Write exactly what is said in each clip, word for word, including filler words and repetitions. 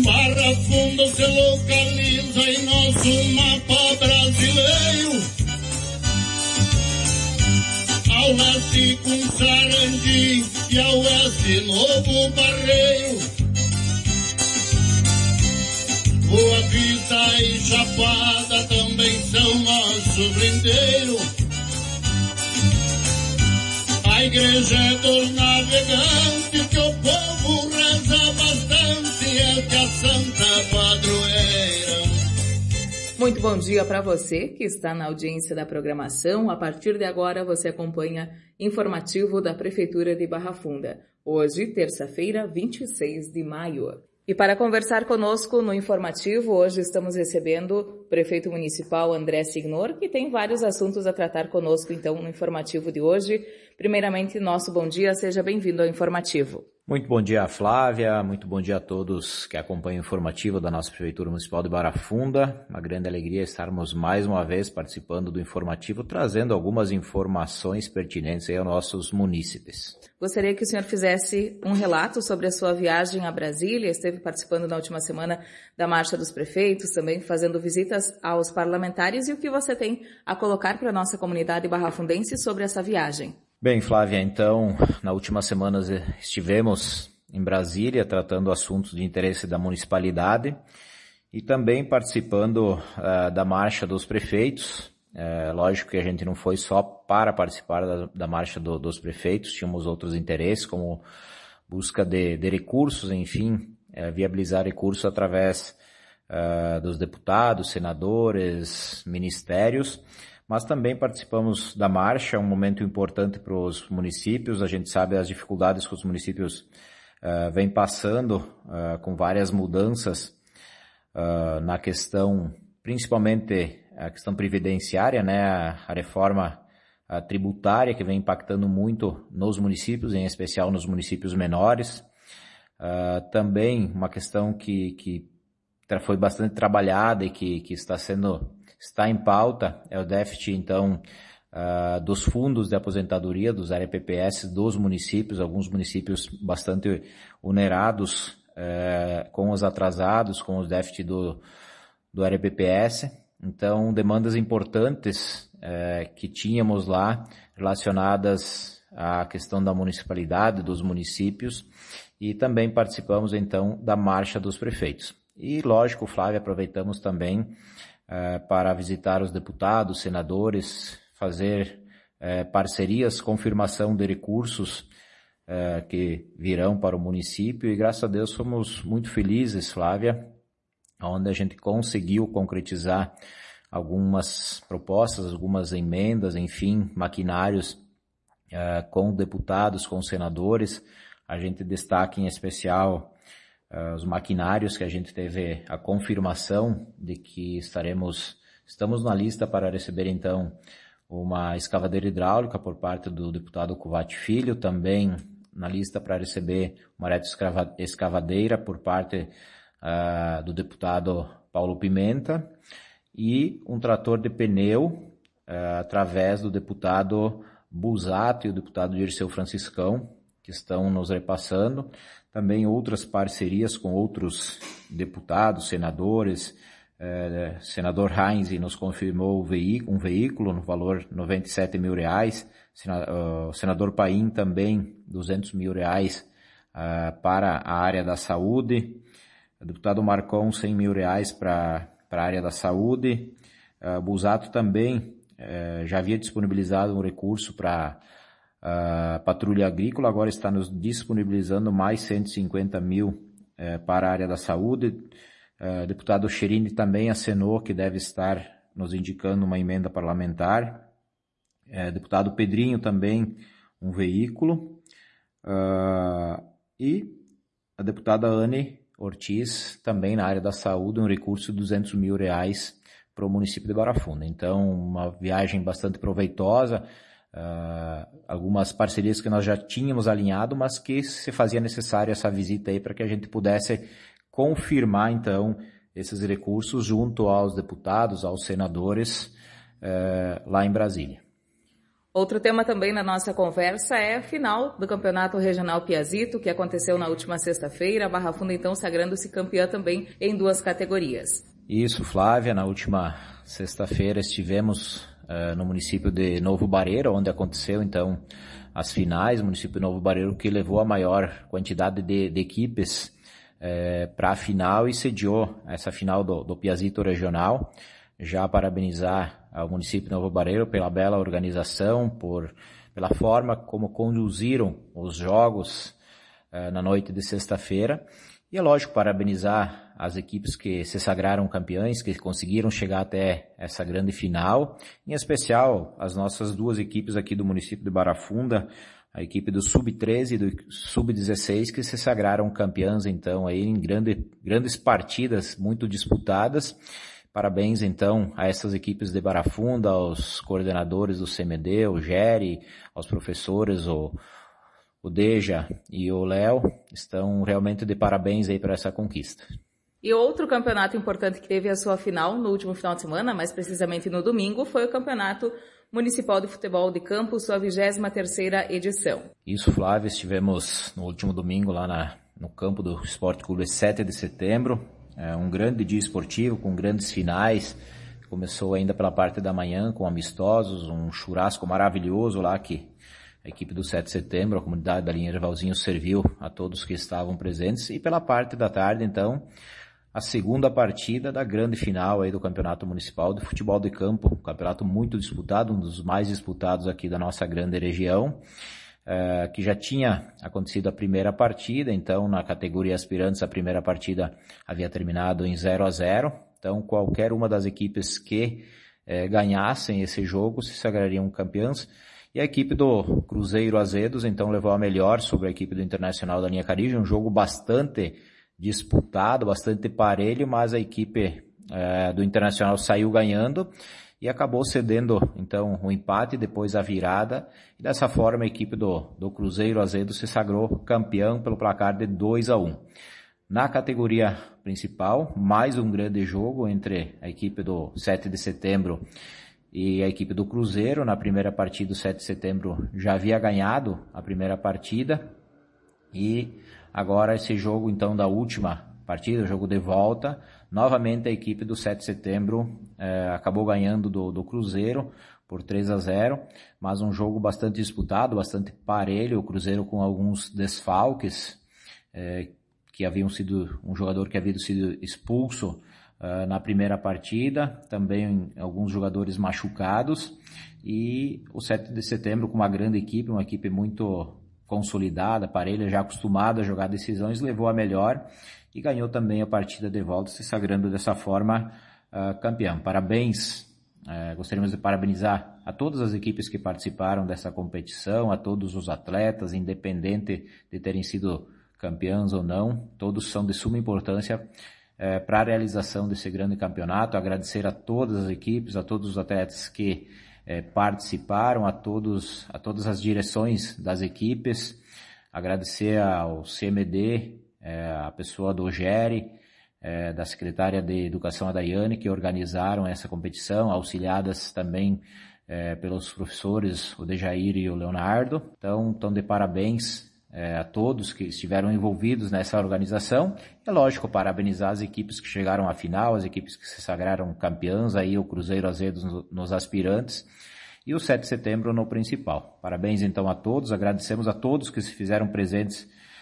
Barra Funda se localiza em nosso mapa brasileiro, ao leste com Sarandi e ao oeste Novo Barreiro. Boa Vista e Chapada também são nosso brindeiro. A igreja é dos navegantes, que o povo reza bastante, é que a santa padroeira. Muito bom dia para você que está na audiência da programação. A partir de agora você acompanha informativo da Prefeitura de Barra Funda. Hoje, terça-feira, vinte e seis de maio. E para conversar conosco no informativo, hoje estamos recebendo o prefeito municipal André Signor, que tem vários assuntos a tratar conosco então no informativo de hoje. Primeiramente, nosso bom dia, seja bem-vindo ao informativo. Muito bom dia, Flávia, muito bom dia a todos que acompanham o informativo da nossa Prefeitura Municipal de Barra Funda. Uma grande alegria estarmos mais uma vez participando do informativo, trazendo algumas informações pertinentes aí aos nossos munícipes. Gostaria que o senhor fizesse um relato sobre a sua viagem a Brasília. Esteve participando na última semana da Marcha dos Prefeitos, também fazendo visitas aos parlamentares, e o que você tem a colocar para a nossa comunidade barrafundense sobre essa viagem. Bem, Flávia, então, na última semana estivemos em Brasília tratando assuntos de interesse da municipalidade e também participando uh, da Marcha dos Prefeitos. É, lógico que a gente não foi só para participar da, da Marcha do, dos Prefeitos, tínhamos outros interesses, como busca de, de recursos, enfim, é, viabilizar recursos através uh, dos deputados, senadores, ministérios. Mas também participamos da marcha, um momento importante para os municípios. A gente sabe as dificuldades que os municípios uh, vêm passando uh, com várias mudanças uh, na questão, principalmente a questão previdenciária, né, a, a reforma a tributária que vem impactando muito nos municípios, em especial nos municípios menores. Uh, também uma questão que, que foi bastante trabalhada e que, que está sendo... está em pauta, é o déficit, então, uh, dos fundos de aposentadoria, dos R P P S dos municípios, alguns municípios bastante onerados, uh, com os atrasados, com os déficit do, do R P P S. Então, demandas importantes uh, que tínhamos lá, relacionadas à questão da municipalidade, dos municípios, e também participamos, então, da Marcha dos Prefeitos. E, lógico, Flávia, aproveitamos também Uh, para visitar os deputados, senadores, fazer uh, parcerias, confirmação de recursos uh, que virão para o município, e graças a Deus fomos muito felizes, Flávia, onde a gente conseguiu concretizar algumas propostas, algumas emendas, enfim, maquinários uh, com deputados, com senadores. A gente destaca em especial Uh, os maquinários que a gente teve a confirmação de que estaremos, estamos na lista para receber então uma escavadeira hidráulica por parte do deputado Covatti Filho, também na lista para receber uma retroescavadeira por parte uh, do deputado Paulo Pimenta e um trator de pneu uh, através do deputado Busato e o deputado Dirceu Franciscão, que estão nos repassando. Também outras parcerias com outros deputados, senadores. Eh, senador Heinz nos confirmou um veículo no valor de noventa e sete mil reais. O senador Paim também duzentos mil reais uh, para a área da saúde. O deputado Marcon cem mil reais para a área da saúde. Uh, Busato também uh, já havia disponibilizado um recurso para a uh, patrulha agrícola, agora está nos disponibilizando mais cento e cinquenta mil uh, para a área da saúde. O uh, deputado Cherini também acenou que deve estar nos indicando uma emenda parlamentar. Uh, deputado Pedrinho também um veículo. Uh, e a deputada Anne Ortiz também na área da saúde, um recurso de duzentos mil reais para o município de Barra Funda. Então, uma viagem bastante proveitosa. Uh, algumas parcerias que nós já tínhamos alinhado, mas que se fazia necessário essa visita aí para que a gente pudesse confirmar, então, esses recursos junto aos deputados, aos senadores, uh, lá em Brasília. Outro tema também na nossa conversa é a final do Campeonato Regional Piazito, que aconteceu na última sexta-feira. A Barra Funda, então, sagrando-se campeã também em duas categorias. Isso, Flávia. Na última sexta-feira estivemos uh, no município de Novo Barreiro, onde aconteceu, então, as finais. O município de Novo Barreiro que levou a maior quantidade de, de equipes uh, para a final e sediou essa final do, do Piazito Regional. Já parabenizar ao município de Novo Barreiro pela bela organização, por, pela forma como conduziram os jogos uh, na noite de sexta-feira. E é lógico, parabenizar as equipes que se sagraram campeãs, que conseguiram chegar até essa grande final. Em especial, as nossas duas equipes aqui do município de Barra Funda, a equipe do sub treze e do sub dezesseis, que se sagraram campeãs, então, aí em grande, grandes partidas muito disputadas. Parabéns, então, a essas equipes de Barra Funda, aos coordenadores do C M D, o Geri, aos professores, o, o Deja e o Léo, estão realmente de parabéns aí para essa conquista. E outro campeonato importante que teve a sua final no último final de semana, mais precisamente no domingo, foi o Campeonato Municipal de Futebol de Campo, sua vigésima terceira edição. Isso, Flávio, estivemos no último domingo lá na, no campo do Esporte Clube sete de setembro. É um grande dia esportivo, com grandes finais. Começou ainda pela parte da manhã, com amistosos, um churrasco maravilhoso lá que a equipe do sete de setembro, a comunidade da linha Ervalzinho, serviu a todos que estavam presentes. E pela parte da tarde, então, a segunda partida da grande final aí do Campeonato Municipal de Futebol de Campo. Um campeonato muito disputado, um dos mais disputados aqui da nossa grande região. Uh, que já tinha acontecido a primeira partida, então na categoria aspirantes a primeira partida havia terminado em zero a zero, então qualquer uma das equipes que uh, ganhassem esse jogo se sagrariam campeãs, e a equipe do Cruzeiro Azedos então levou a melhor sobre a equipe do Internacional da linha Carige, um jogo bastante disputado, bastante parelho, mas a equipe uh, do Internacional saiu ganhando, e acabou cedendo, então, o empate, depois a virada, e dessa forma a equipe do, do Cruzeiro Azedo se sagrou campeão pelo placar de dois a um. Na categoria principal, mais um grande jogo entre a equipe do sete de setembro e a equipe do Cruzeiro. Na primeira partida, o sete de setembro já havia ganhado a primeira partida, e agora esse jogo, então, da última partida, o jogo de volta, novamente a equipe do sete de setembro eh, acabou ganhando do, do Cruzeiro por três a zero, mas um jogo bastante disputado, bastante parelho, o Cruzeiro com alguns desfalques, eh, que haviam sido, um jogador que havia sido expulso eh, na primeira partida, também alguns jogadores machucados, e o sete de setembro com uma grande equipe, uma equipe muito consolidada, parelha, já acostumada a jogar decisões, levou a melhor e ganhou também a partida de volta, se sagrando dessa forma uh, campeão. Parabéns, uh, gostaríamos de parabenizar a todas as equipes que participaram dessa competição, a todos os atletas, independente de terem sido campeões ou não, todos são de suma importância uh, para a realização desse grande campeonato. Agradecer a todas as equipes, a todos os atletas que uh, participaram, a todos, a todas as direções das equipes, agradecer ao C M D, É, a pessoa do Geri, é, da secretária de Educação, a Daiane, que organizaram essa competição, auxiliadas também é, pelos professores, o Dejair e o Leonardo. Então, estão de parabéns é, a todos que estiveram envolvidos nessa organização. É lógico, parabenizar as equipes que chegaram à final, as equipes que se sagraram campeãs, aí o Cruzeiro Azedos no, nos aspirantes, e o sete de setembro no principal. Parabéns então a todos, agradecemos a todos que se fizeram presentes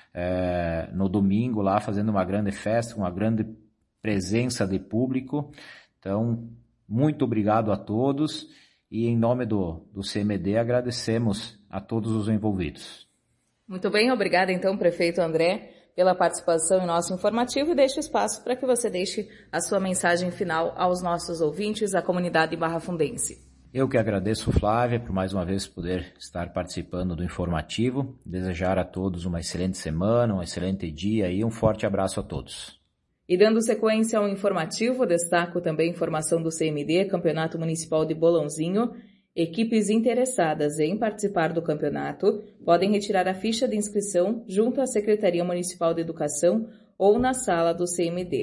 É, no domingo lá, fazendo uma grande festa, uma grande presença de público. Então, muito obrigado a todos, e em nome do, do C M D agradecemos a todos os envolvidos. Muito bem, obrigada então, prefeito André, pela participação em nosso informativo, e deixo espaço para que você deixe a sua mensagem final aos nossos ouvintes, à comunidade barrafundense. Eu que agradeço, Flávia, por mais uma vez poder estar participando do informativo. Desejar a todos uma excelente semana, um excelente dia e um forte abraço a todos. E dando sequência ao informativo, destaco também a informação do C M D, Campeonato Municipal de Bolãozinho. Equipes interessadas em participar do campeonato podem retirar a ficha de inscrição junto à Secretaria Municipal de Educação ou na sala do C M D.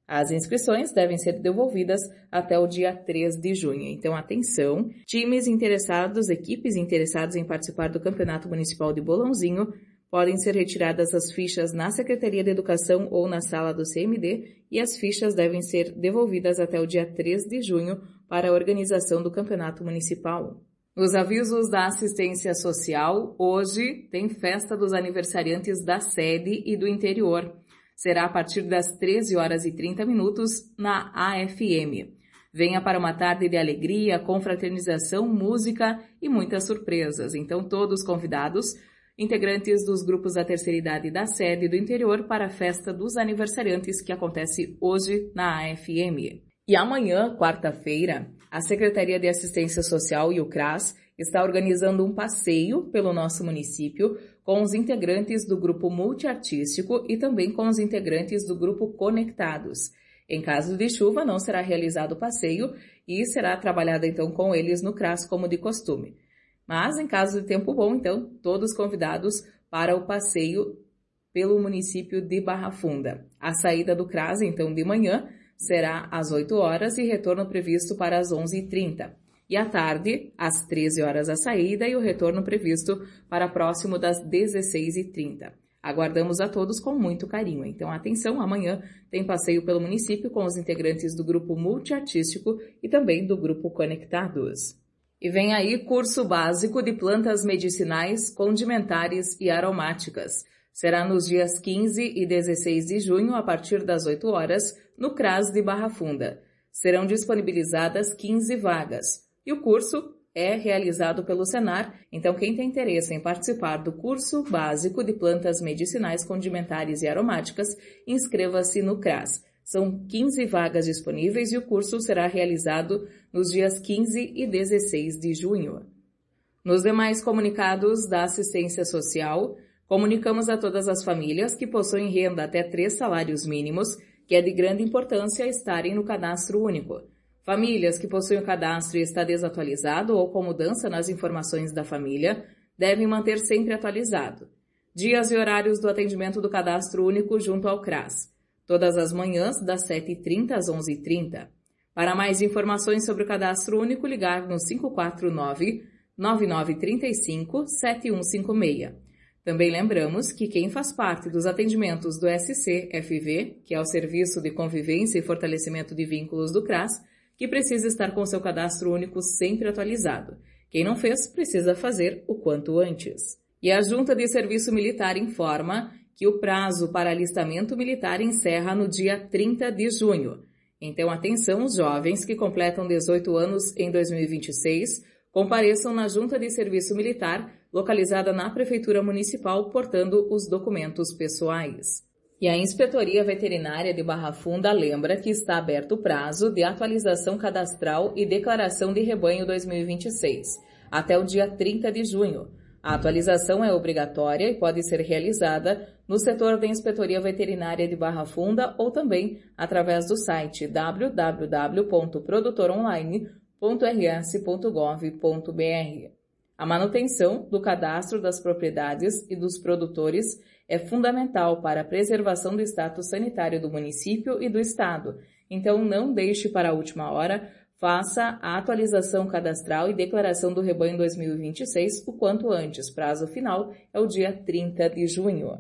As inscrições devem ser devolvidas até o dia três de junho. Então, atenção, times interessados, equipes interessadas em participar do Campeonato Municipal de Bolãozinho, podem ser retiradas as fichas na Secretaria de Educação ou na sala do C M D e as fichas devem ser devolvidas até o dia três de junho para a organização do Campeonato Municipal. Nos avisos da assistência social, hoje tem festa dos aniversariantes da sede e do interior. Será a partir das treze horas e trinta minutos na A F M. Venha para uma tarde de alegria, confraternização, música e muitas surpresas. Então, todos convidados, integrantes dos grupos da terceira idade da sede e do interior para a festa dos aniversariantes que acontece hoje na A F M. E amanhã, quarta-feira, a Secretaria de Assistência Social e o CRAS está organizando um passeio pelo nosso município com os integrantes do grupo multiartístico e também com os integrantes do grupo Conectados. Em caso de chuva, não será realizado o passeio e será trabalhado então com eles no CRAS como de costume. Mas em caso de tempo bom, então, todos convidados para o passeio pelo município de Barra Funda. A saída do CRAS, então, de manhã, será às oito horas e retorno previsto para as onze e trinta. E à tarde, às treze horas a saída e o retorno previsto para próximo das dezesseis e trinta. Aguardamos a todos com muito carinho. Então, atenção, amanhã tem passeio pelo município com os integrantes do grupo multiartístico e também do grupo Conectados. E vem aí curso básico de plantas medicinais, condimentares e aromáticas. Será nos dias quinze e dezesseis de junho, a partir das oito horas, no CRAS de Barra Funda. Serão disponibilizadas quinze vagas. E o curso é realizado pelo Senar, então quem tem interesse em participar do curso básico de plantas medicinais, condimentares e aromáticas, inscreva-se no CRAS. São quinze vagas disponíveis e o curso será realizado nos dias quinze e dezesseis de junho. Nos demais comunicados da assistência social, comunicamos a todas as famílias que possuem renda até três salários mínimos, que é de grande importância estarem no cadastro único. Famílias que possuem o cadastro e está desatualizado ou com mudança nas informações da família, devem manter sempre atualizado. Dias e horários do atendimento do cadastro único junto ao CRAS. Todas as manhãs, das sete e trinta às onze e trinta. Para mais informações sobre o cadastro único, ligar no cinco quatro nove, nove nove três cinco, sete um cinco seis. Também lembramos que quem faz parte dos atendimentos do S C F V, que é o Serviço de Convivência e Fortalecimento de Vínculos do CRAS, que precisa estar com seu cadastro único sempre atualizado. Quem não fez, precisa fazer o quanto antes. E a Junta de Serviço Militar informa que o prazo para alistamento militar encerra no dia trinta de junho. Então, atenção, os jovens que completam dezoito anos em dois mil e vinte e seis, compareçam na Junta de Serviço Militar, localizada na Prefeitura Municipal, portando os documentos pessoais. E a Inspetoria Veterinária de Barra Funda lembra que está aberto o prazo de atualização cadastral e declaração de rebanho dois mil e vinte e seis, até o dia trinta de junho. A atualização é obrigatória e pode ser realizada no setor da Inspetoria Veterinária de Barra Funda ou também através do site w w w ponto produtor online ponto r s ponto gov ponto b r. A manutenção do cadastro das propriedades e dos produtores é fundamental para a preservação do status sanitário do município e do estado. Então, não deixe para a última hora, faça a atualização cadastral e declaração do rebanho dois mil e vinte e seis o quanto antes. Prazo final é o dia trinta de junho.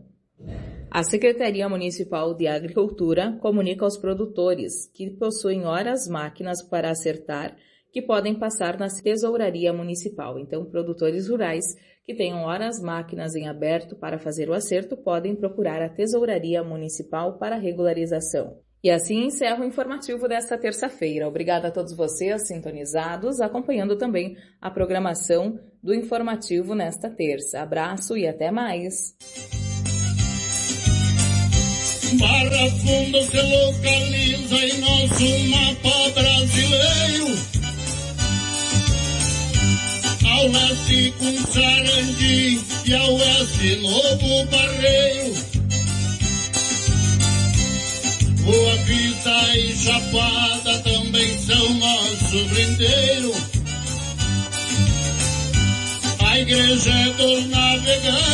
A Secretaria Municipal de Agricultura comunica aos produtores que possuem horas máquinas para acertar que podem passar na tesouraria municipal. Então, produtores rurais que tenham horas máquinas em aberto para fazer o acerto podem procurar a tesouraria municipal para regularização. E assim encerro o informativo desta terça-feira. Obrigada a todos vocês sintonizados, acompanhando também a programação do informativo nesta terça. Abraço e até mais! Barra Funda se localiza em nosso mapa brasileiro, ao leste com Sarandi e ao oeste Novo Barreiro. Boa Vista e Chapada também são nosso brindeiro. A igreja dos navegantes